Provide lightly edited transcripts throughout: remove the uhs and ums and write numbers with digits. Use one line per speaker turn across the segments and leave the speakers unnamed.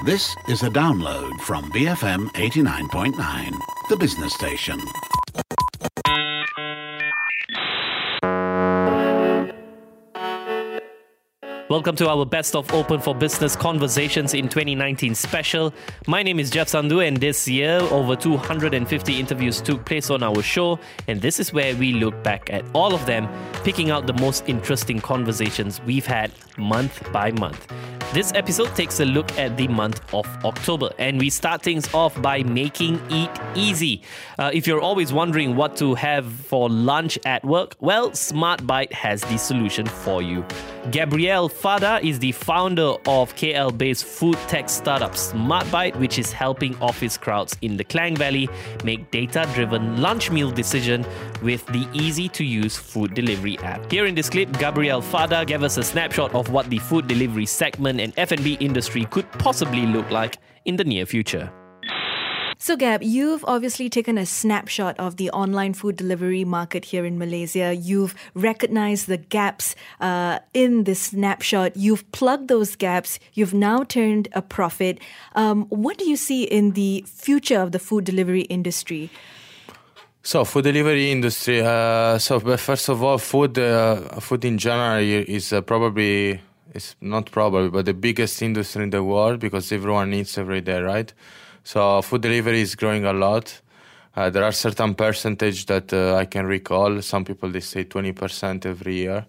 This is a download from BFM 89.9, the business station.
Welcome to our Best of Open for Business Conversations in 2019 special. My name is Jeff Sandhu, and this year over 250 interviews took place on our show, and this is where we look back at all of them, picking out the most interesting conversations we've had month by month. This episode takes a look at the month of October, and we start things off by making it easy. If you're always wondering what to have for lunch at work, well, SmartBite has the solution for you. Gabrielle Fada is the founder of KL-based food tech startup SmartBite, which is helping office crowds in the Klang Valley make data-driven lunch meal decision with the easy-to-use food delivery app. Here in this clip, Gabrielle Fada gave us a snapshot of what the food delivery segment and F&B industry could possibly look like in the near future.
So Gab, you've obviously taken a snapshot of the online food delivery market here in Malaysia. You've recognized the gaps in this snapshot. You've plugged those gaps. You've now turned a profit. What do you see in the future of the food delivery industry?
So, food delivery industry. But first of all, food in general is it's not probably, but the biggest industry in the world because everyone eats every day, right? So food delivery is growing a lot. There are certain percentage that I can recall. Some people, they say 20% every year.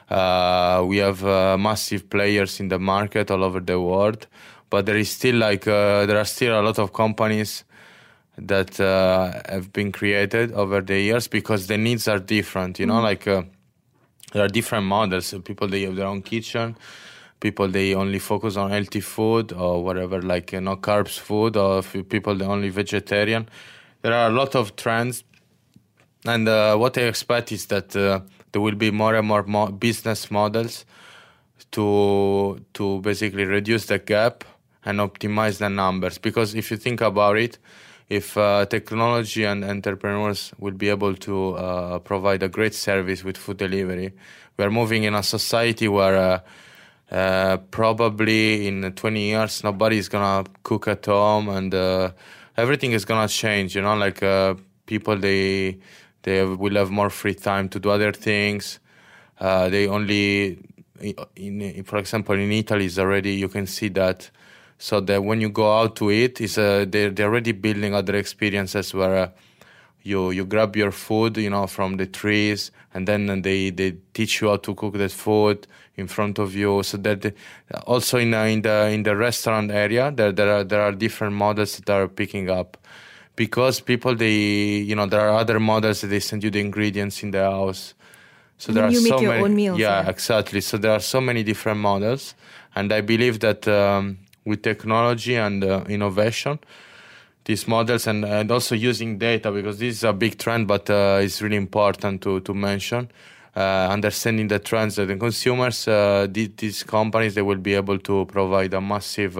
We have massive players in the market all over the world, but there is still there are still a lot of companies that have been created over the years because the needs are different. You know, there are different models. People, they have their own kitchen. People, they only focus on healthy food or whatever, no carbs food, or people, they only vegetarian. There are a lot of trends. And what I expect is that there will be more and more business models to basically reduce the gap and optimize the numbers. Because if you think about it, if technology and entrepreneurs will be able to provide a great service with food delivery, we are moving in a society where probably in 20 years nobody is gonna cook at home, and everything is gonna change. You know, people they will have more free time to do other things. They only, for example, in Italy is already, you can see that. So that when you go out to eat, they're already building other experiences where you grab your food, from the trees, and then they teach you how to cook that food in front of you. So that also in the restaurant area, there are different models that are picking up, because people, there are other models that they send you the ingredients in the house. So there are
you
so
make your
many,
own meals.
Yeah, exactly. So there are so many different models, and I believe that with technology and innovation, these models and also using data, because this is a big trend, but it's really important to mention, understanding the trends that the consumers, these companies, they will be able to provide a massive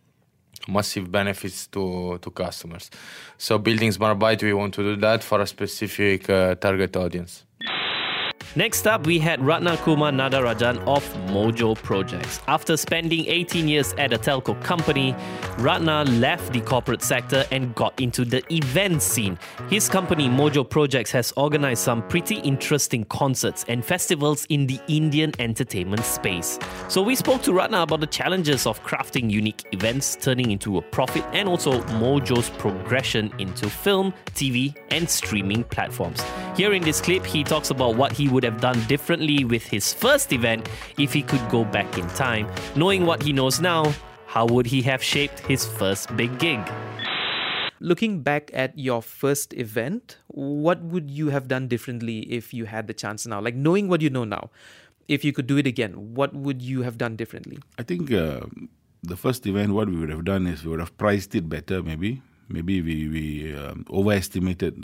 benefits to customers. So building SmartBite, we want to do that for a specific target audience.
Next up, we had Ratna Kumar Nadarajan of Mojo Projects. After spending 18 years at a telco company, Ratna left the corporate sector and got into the event scene. His company, Mojo Projects, has organized some pretty interesting concerts and festivals in the Indian entertainment space. So we spoke to Ratna about the challenges of crafting unique events, turning into a profit, and also Mojo's progression into film, TV, and streaming platforms. Here in this clip, he talks about what he would have done differently with his first event if he could go back in time. Knowing what he knows now, how would he have shaped his first big gig?
Looking back at your first event, what would you have done differently if you had the chance now? Like, knowing what you know now, if you could do it again, what would you have done differently?
I think the first event, what we would have done is we would have priced it better, maybe. Maybe we overestimated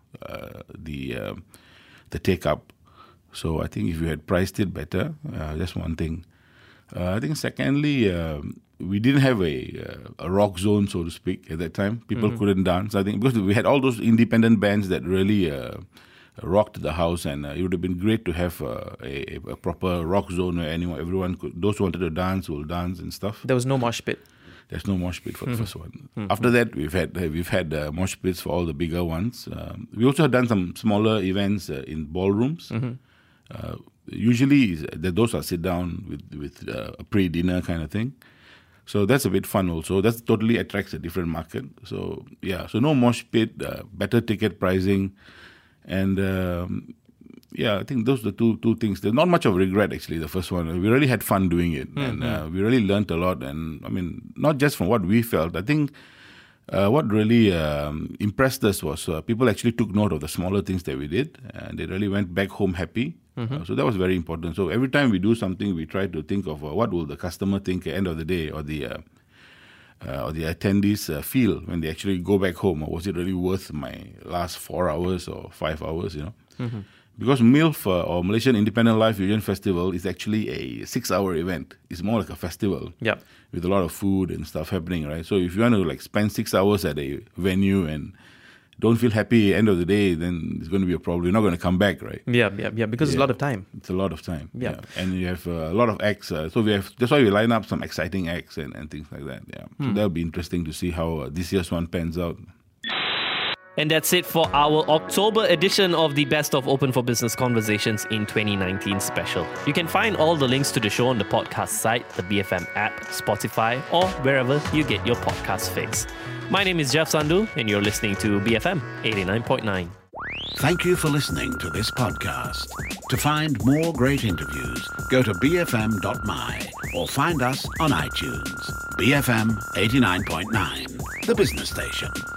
the take-up. So I think if you had priced it better, that's one thing. I think secondly, we didn't have a rock zone, so to speak, at that time. People couldn't dance. I think because we had all those independent bands that really rocked the house, and it would have been great to have a proper rock zone where everyone could, those who wanted to dance will dance and stuff.
There was no mosh pit.
There's no mosh pit for the first one. After that, we've had mosh pits for all the bigger ones. We also have done some smaller events in ballrooms. Usually, those are sit down with a pre-dinner kind of thing. So that's a bit fun also. That totally attracts a different market. So yeah, so no mosh pit, better ticket pricing, and I think those are the two things. There's not much of regret actually. The first one, we really had fun doing it, and we really learned a lot. And I mean, not just from what we felt. I think what really impressed us was people actually took note of the smaller things that we did, and they really went back home happy. So that was very important. So every time we do something, we try to think of what will the customer think at the end of the day, or the attendees feel when they actually go back home, or was it really worth my last 4 hours or 5 hours, Because MILF or Malaysian Independent Live Fusion Festival is actually a 6-hour event. It's more like a festival with a lot of food and stuff happening, right? So if you want to spend 6 hours at a venue and don't feel happy at the end of the day, then it's going to be a problem. You're not going to come back, right?
Yeah, because it's a lot of time.
It's a lot of time. Yeah. And you have a lot of acts. So that's why we line up some exciting acts and things like that. Yeah. So that'll be interesting to see how this year's one pans out.
And that's it for our October edition of the Best of Open for Business Conversations in 2019 special. You can find all the links to the show on the podcast site, the BFM app, Spotify, or wherever you get your podcast fix. My name is Jeff Sandhu, and you're listening to BFM 89.9.
Thank you for listening to this podcast. To find more great interviews, go to bfm.my or find us on iTunes. BFM 89.9, the business station.